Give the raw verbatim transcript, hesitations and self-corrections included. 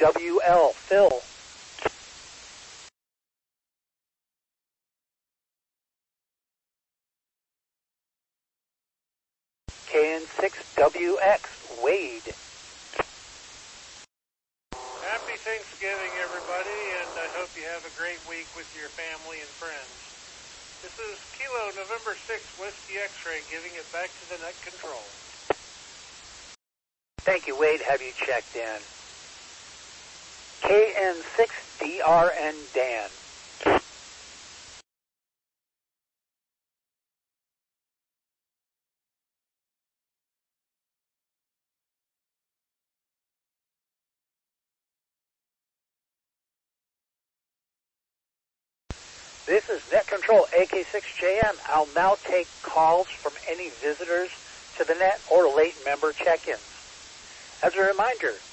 W L, Phil. K N six W X, Wade. Happy Thanksgiving, everybody, and I hope you have a great week with your family and friends. This is Kilo November sixth Whiskey X-Ray giving it back to the net control. Thank you, Wade. Have you checked in? K N six D R N Dan. This is Net Control A K six J M. I'll now take calls from any visitors to the net or late member check-ins. As a reminder,